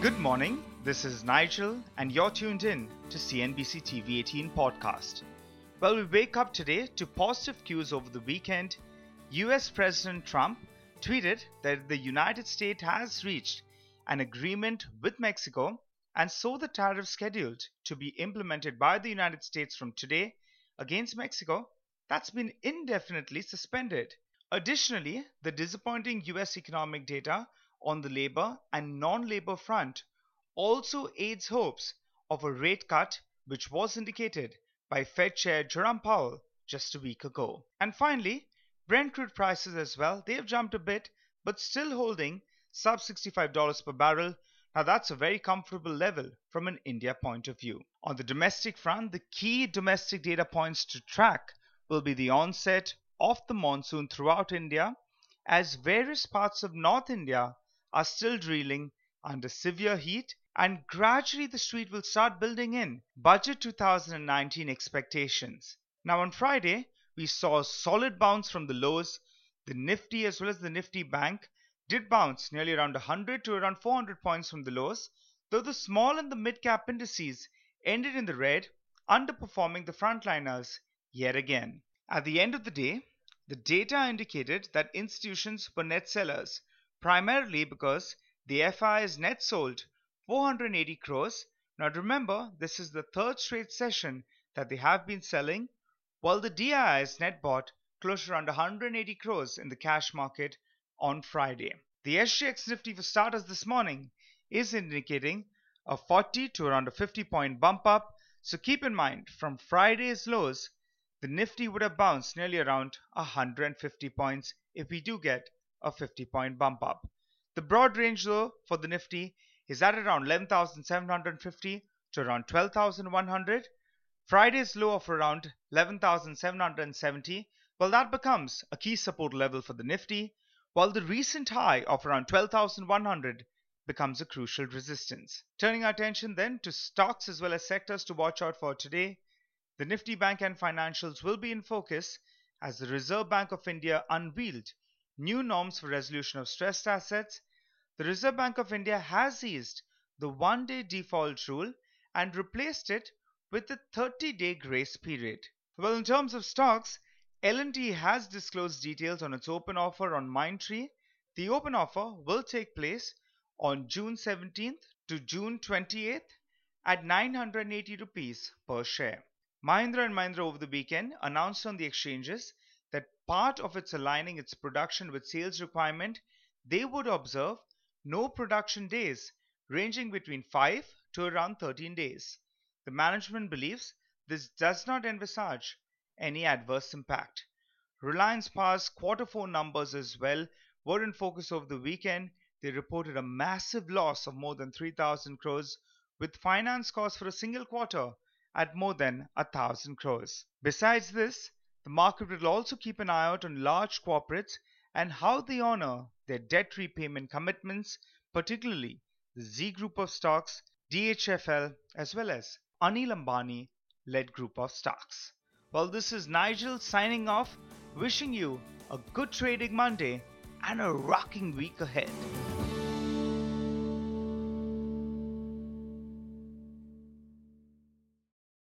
Good morning, this is Nigel, and you're tuned in to CNBC TV 18 podcast. Well, we wake up today to positive cues over the weekend. US President Trump tweeted that the United States has reached an agreement with Mexico, and so the tariff scheduled to be implemented by the United States from today against Mexico, that's been indefinitely suspended. Additionally, the disappointing US economic data on the labor and non-labor front also aids hopes of a rate cut, which was indicated by Fed Chair Jerome Powell just a week ago. And finally, Brent crude prices as well, they have jumped a bit, but still holding sub $65 per barrel. Now that's a very comfortable level from an India point of view. On the domestic front, the key domestic data points to track will be the onset of the monsoon throughout India, as various parts of North India are still reeling under severe heat, and gradually the street will start building in budget 2019 expectations. Now on Friday, we saw a solid bounce from the lows. The Nifty as well as the Nifty Bank did bounce nearly around 100 to around 400 points from the lows, though the small and the mid-cap indices ended in the red, underperforming the frontliners yet again. At the end of the day, the data indicated that institutions were net sellers, primarily because the FIs net sold 480 crores. Now remember, this is the third straight session that they have been selling, while the DIIs net bought close to around 180 crores in the cash market on Friday. The SGX Nifty for starters this morning is indicating a 40 to around a 50 point bump up, so keep in mind from Friday's lows, the Nifty would have bounced nearly around 150 points if we do get a 50 point bump up. The broad range though for the Nifty is at around 11,750 to around 12,100. Friday's low of around 11,770, well, that becomes a key support level for the Nifty, while the recent high of around 12,100 becomes a crucial resistance. Turning our attention then to stocks as well as sectors to watch out for today, the Nifty Bank and financials will be in focus as the Reserve Bank of India unveiled new norms for resolution of stressed assets. The Reserve Bank of India has eased the one-day default rule and replaced it with the 30-day grace period. Well, in terms of stocks, L&T has disclosed details on its open offer on Mindtree. The open offer will take place on June 17th to June 28th at 980 rupees per share. Mahindra & Mahindra over the weekend announced on the exchanges that part of its aligning its production with sales requirement, they would observe no production days ranging between 5 to around 13 days. The management believes this does not envisage any adverse impact. Reliance Power's Q4 numbers as well were in focus over the weekend. They reported a massive loss of more than 3,000 crores with finance costs for a single quarter at more than 1,000 crores. Besides this, the market will also keep an eye out on large corporates and how they honor their debt repayment commitments, particularly the Z group of stocks, DHFL, as well as Anil Ambani led group of stocks. Well, this is Nigel signing off, wishing you a good trading Monday and a rocking week ahead.